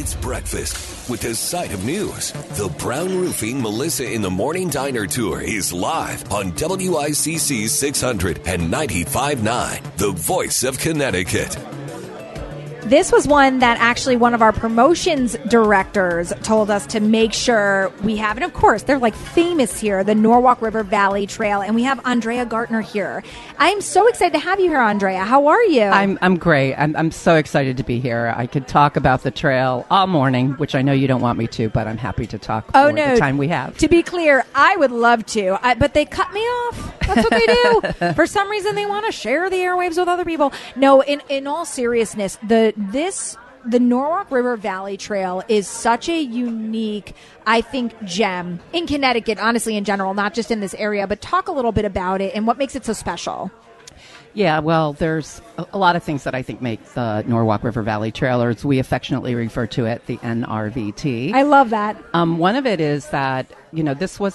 It's breakfast with a side of news. The Brown Roofing Melissa in the Morning Diner Tour is live on WICC 600 and 95.9, the voice of Connecticut. This was one that actually one of our promotions directors told us to make sure we have. And of course, they're like famous here, the Norwalk River Valley Trail. And we have Andrea Gartner here. I'm so excited to have you here, Andrea. How are you? I'm great. I'm so excited to be here. I could talk about the trail all morning, which I know you don't want me to, but I'm happy to talk for the time we have. To be clear, I would love to, but they cut me off. That's what they do. For some reason, they want to share the airwaves with other people. No, in all seriousness, the Norwalk River Valley Trail is such a unique, I think, gem in Connecticut, honestly, in general, not just in this area, but talk a little bit about it and what makes it so special. Yeah, well, there's a lot of things that I think make the Norwalk River Valley Trail, or as we affectionately refer to it, the NRVT. I love that. One of it is that, this was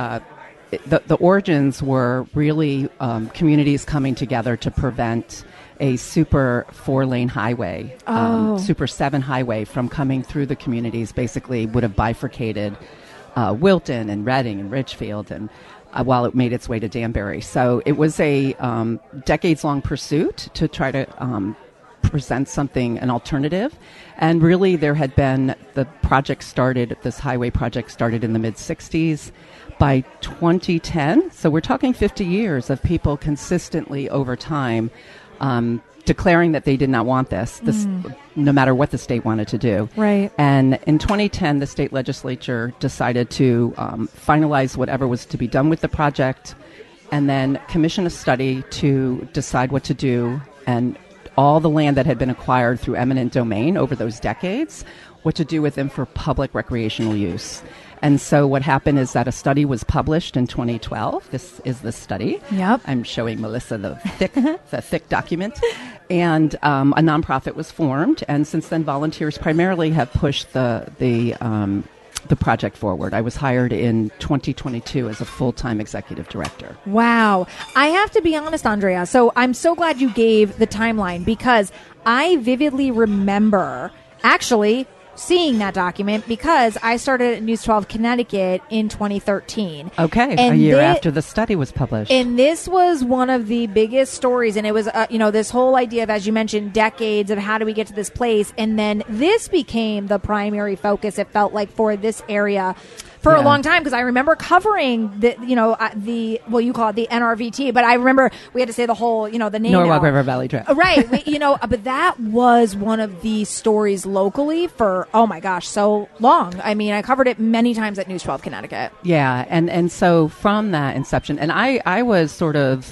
the origins were really communities coming together to prevent a super 4-lane highway, super 7 highway from coming through the communities. Basically would have bifurcated Wilton and Reading and Ridgefield and while it made its way to Danbury. So it was a decades-long pursuit to try to present an alternative. And really there had been, this highway project started in the mid-60s. By 2010, so we're talking 50 years of people consistently over time declaring that they did not want this, no matter what the state wanted to do. Right. And in 2010, the state legislature decided to finalize whatever was to be done with the project and then commission a study to decide what to do, and all the land that had been acquired through eminent domain over those decades, what to do with them for public recreational use. And so what happened is that a study was published in 2012. This is the study. Yep. I'm showing Melissa the thick document. And a nonprofit was formed. And since then, volunteers primarily have pushed the project forward. I was hired in 2022 as a full-time executive director. Wow. I have to be honest, Andrea. So I'm so glad you gave the timeline, because I vividly remember actually seeing that document, because I started at News 12 Connecticut in 2013. Okay, and a year after the study was published. And this was one of the biggest stories, and it was, this whole idea of, as you mentioned, decades of how do we get to this place, and then this became the primary focus, it felt like, for this area for a long time, because I remember covering you call it the NRVT, but I remember we had to say the whole, the name. Norwalk River Valley Trail. Right. But that was one of the stories locally for, oh my gosh, so long. I mean, I covered it many times at News 12 Connecticut. Yeah. And so from that inception, and I was sort of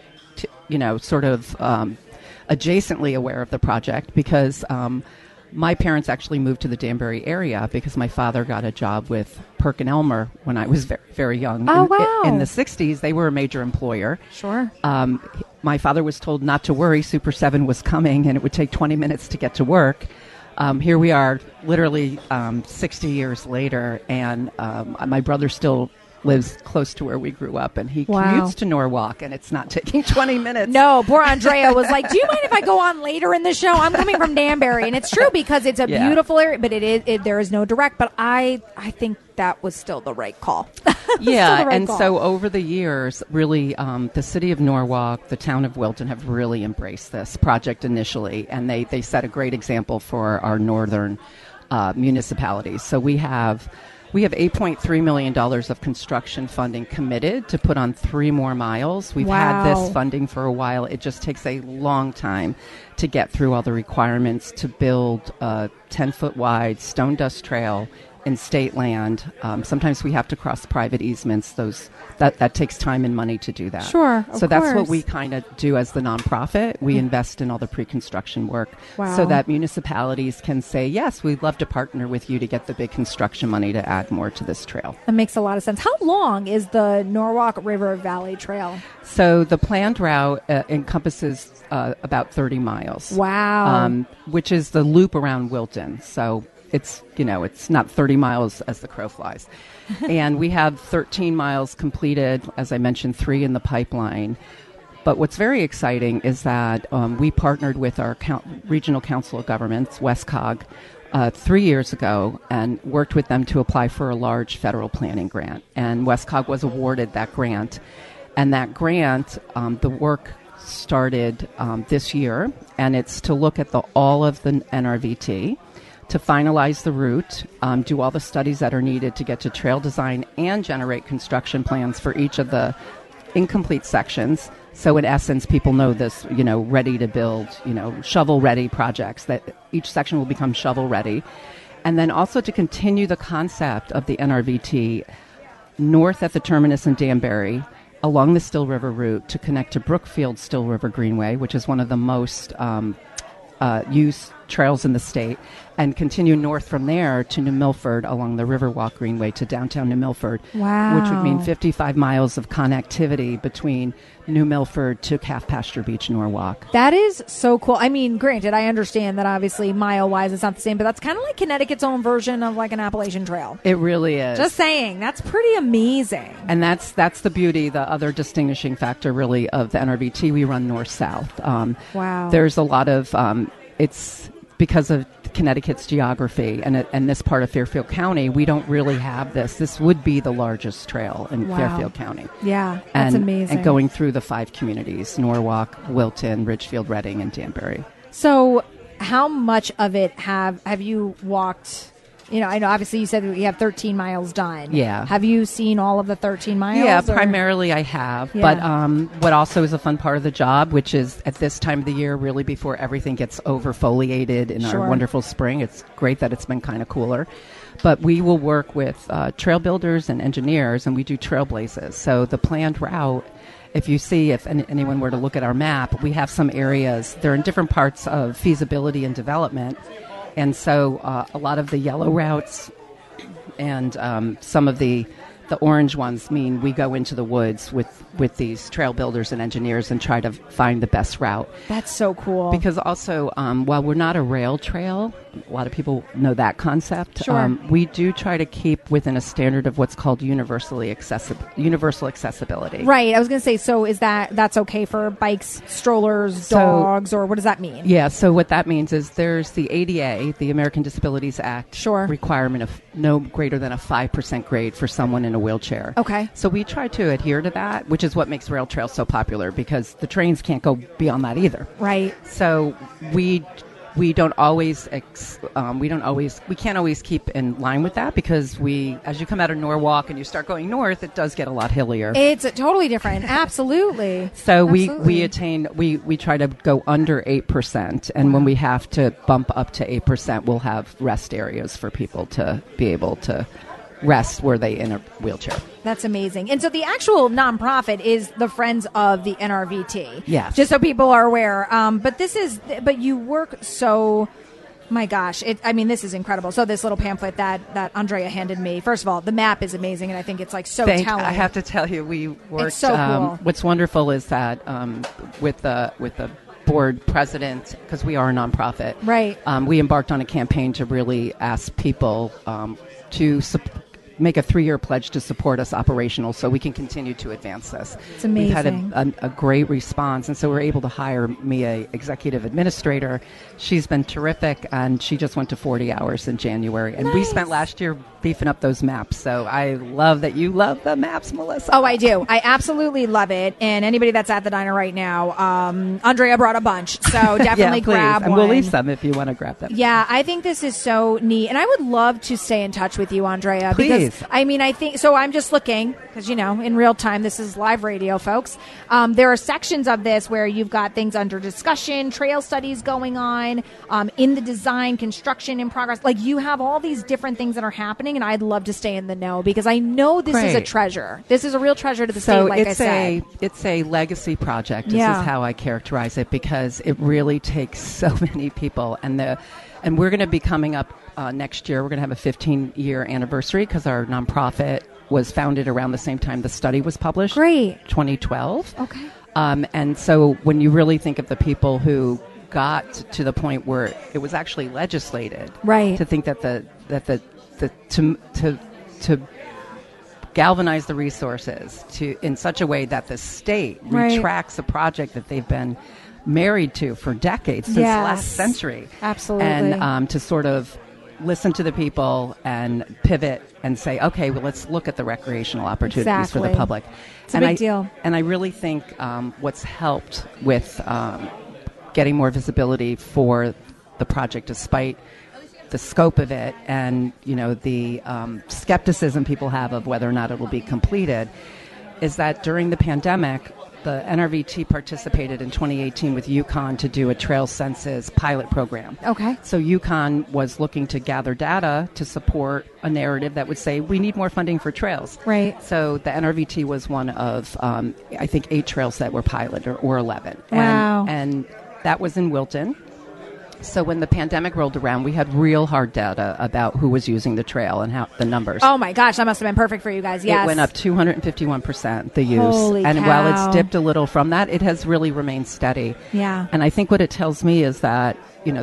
adjacently aware of the project, because my parents actually moved to the Danbury area because my father got a job with Perkin Elmer when I was very, very young. Oh, wow. In the 60s, they were a major employer. Sure. My father was told not to worry. Super 7 was coming, and it would take 20 minutes to get to work. Here we are, literally 60 years later, and my brother still lives close to where we grew up, and he commutes to Norwalk, and it's not taking 20 minutes. No, poor Andrea was like, do you mind if I go on later in the show? I'm coming from Danbury. And it's true, because it's a beautiful area, but there is no direct. But I think that was still the right call. So over the years, really, the city of Norwalk, the town of Wilton have really embraced this project initially, and they set a great example for our northern municipalities. So we have $8.3 million of construction funding committed to put on 3 more miles. We've had this funding for a while. It just takes a long time to get through all the requirements to build a 10-foot wide stone dust trail in state land. Sometimes we have to cross private easements. That takes time and money to do that. Sure, So that's what we kind of do as the nonprofit. We invest in all the pre-construction work so that municipalities can say, yes, we'd love to partner with you to get the big construction money to add more to this trail. That makes a lot of sense. How long is the Norwalk River Valley Trail? So the planned route encompasses about 30 miles. Wow. Which is the loop around Wilton. So it's not 30 miles as the crow flies. And we have 13 miles completed, as I mentioned, 3 in the pipeline. But what's very exciting is that we partnered with our Regional Council of Governments, WestCog, 3 years ago and worked with them to apply for a large federal planning grant. And WestCog was awarded that grant. And that grant, the work started this year, and it's to look at all of the NRVT, to finalize the route, do all the studies that are needed to get to trail design, and generate construction plans for each of the incomplete sections. So in essence, people know this, ready to build, shovel-ready projects, that each section will become shovel-ready. And then also to continue the concept of the NRVT north at the terminus in Danbury, along the Still River route to connect to Brookfield Still River Greenway, which is one of the most used trails in the state, and continue north from there to New Milford along the Riverwalk Greenway to downtown New Milford. Wow. Which would mean 55 miles of connectivity between New Milford to Calf Pasture Beach, Norwalk. That is so cool. I mean, granted, I understand that obviously mile-wise it's not the same, but that's kind of like Connecticut's own version of like an Appalachian Trail. It really is. Just saying. That's pretty amazing. And that's the beauty, the other distinguishing factor really of the NRVT. We run north-south. Wow. There's a lot of, it's because of Connecticut's geography and this part of Fairfield County, we don't really have this. This would be the largest trail in Fairfield County. Yeah, that's amazing. And going through the 5 communities, Norwalk, Wilton, Ridgefield, Reading, and Danbury. So how much of it have you walked? I know obviously you said you have 13 miles done. Yeah. Have you seen all of the 13 miles? Yeah, primarily I have. Yeah. But what also is a fun part of the job, which is at this time of the year, really before everything gets overfoliated in our wonderful spring. It's great that it's been kind of cooler. But we will work with trail builders and engineers, and we do trailblazes. So the planned route, if you see, if anyone were to look at our map, we have some areas. They're in different parts of feasibility and development. And so a lot of the yellow routes and some of the orange ones mean we go into the woods with these trail builders and engineers and try to find the best route. That's so cool. Because also, while we're not a rail trail, a lot of people know that concept. Sure. We do try to keep within a standard of what's called universal accessibility. Right. I was going to say, so is that's okay for bikes, strollers, dogs, or what does that mean? Yeah. So what that means is there's the ADA, the American Disabilities Act, requirement of no greater than a 5% grade for someone in a wheelchair. Okay. So we try to adhere to that, which is what makes rail trails so popular, because the trains can't go beyond that either. Right. So we don't always we can't always keep in line with that, because as you come out of Norwalk and you start going north, it does get a lot hillier. It's totally different. Absolutely. So we try to go under 8%, and when we have to bump up to 8%, we'll have rest areas for people to be able to rest were they in a wheelchair. That's amazing. And so the actual nonprofit is the Friends of the NRVT. Yes. Just so people are aware. But you work so, my gosh, this is incredible. So this little pamphlet that Andrea handed me, first of all, the map is amazing, and I think it's like so telling. I have to tell you, we worked. It's so cool. What's wonderful is that with the board president, because we are a nonprofit, right? We embarked on a campaign to really ask people to make a 3-year pledge to support us operational, so we can continue to advance this. It's amazing. We've had a great response, and so we're able to hire me a executive administrator. She's been terrific, and she just went to 40 hours in January. And we spent last year beefing up those maps. So I love that you love the maps, Melissa. Oh, I do. I absolutely love it. And anybody that's at the diner right now, Andrea brought a bunch, so definitely grab one. And we'll leave some if you want to grab them. Yeah, I think this is so neat. And I would love to stay in touch with you, Andrea. Please. Because, I think, so I'm just looking, because, in real time, this is live radio, folks. There are sections of this where you've got things under discussion, trail studies going on, in the design, construction in progress. Like, you have all these different things that are happening, and I'd love to stay in the know, because I know this is a treasure. This is a real treasure to the state, like I said. It's a legacy project. This is how I characterize it, because it really takes so many people. And we're going to be coming up next year. We're going to have a 15-year anniversary, because our nonprofit was founded around the same time the study was published. Great. 2012. Okay. And so when you really think of the people who got to the point where it was actually legislated, right, to think that to galvanize the resources in such a way that the state retracts a project that they've been married to for decades, since last century. Absolutely. And to sort of listen to the people and pivot and say, okay, well, let's look at the recreational opportunities for the public. It's a big deal. And I really think what's helped with getting more visibility for the project, despite the scope of it and, the skepticism people have of whether or not it will be completed, is that during the pandemic, the NRVT participated in 2018 with UConn to do a trail census pilot program. Okay. So UConn was looking to gather data to support a narrative that would say we need more funding for trails. Right. So the NRVT was one of, I think, 8 trails that were piloted, or 11. Wow. And that was in Wilton. So when the pandemic rolled around, we had real hard data about who was using the trail and how the numbers. Oh my gosh, that must have been perfect for you guys. Yes. It went up 251%, the use. Holy and cow. while it's dipped a little from that, it has really remained steady. Yeah. And I think what it tells me is that,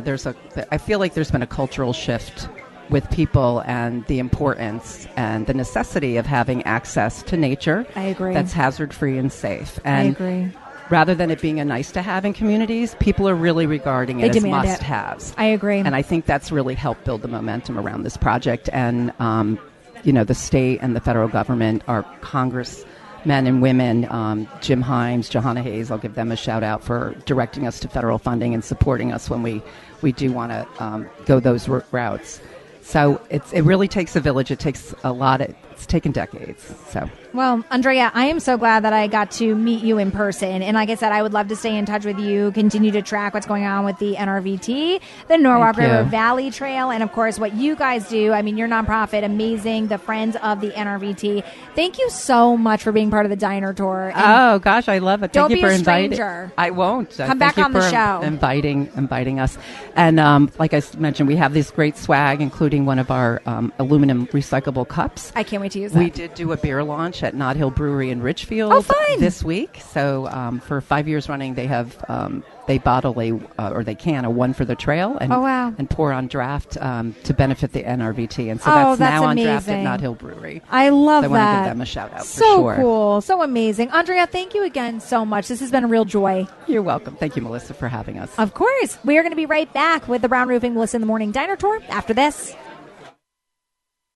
I feel like there's been a cultural shift with people and the importance and the necessity of having access to nature. I agree. That's hazard-free and safe. And I agree. Rather than it being a nice-to-have in communities, people are really regarding it as must-haves. I agree. And I think that's really helped build the momentum around this project. And, the state and the federal government, our congressmen and women, Jim Himes, Johanna Hayes, I'll give them a shout-out for directing us to federal funding and supporting us when we do want to go those routes. So it really takes a village. It takes a lot. It's taken decades. So. Well, Andrea, I am so glad that I got to meet you in person. And like I said, I would love to stay in touch with you, continue to track what's going on with the NRVT, the Norwalk River Valley Trail, and of course what you guys do. I mean, your nonprofit, amazing, the Friends of the NRVT. Thank you so much for being part of the Diner Tour. And gosh, I love it. Thank you for inviting. Stranger. I won't. Come back on the show. Inviting us. And like I mentioned, we have this great swag, including one of our aluminum recyclable cups. I can't wait to use that. We did do a beer launch at Knott Hill Brewery in Richfield this week. So for 5 years running, they have they bottle they can a one for the trail and pour on draft to benefit the NRVT. And so that's now on draft at Knott Hill Brewery. I love that. I want to give them a shout out so for sure. So cool. So amazing. Andrea, thank you again so much. This has been a real joy. You're welcome. Thank you, Melissa, for having us. Of course. We are going to be right back with the Brown Roofing Melissa in the Morning Diner Tour after this.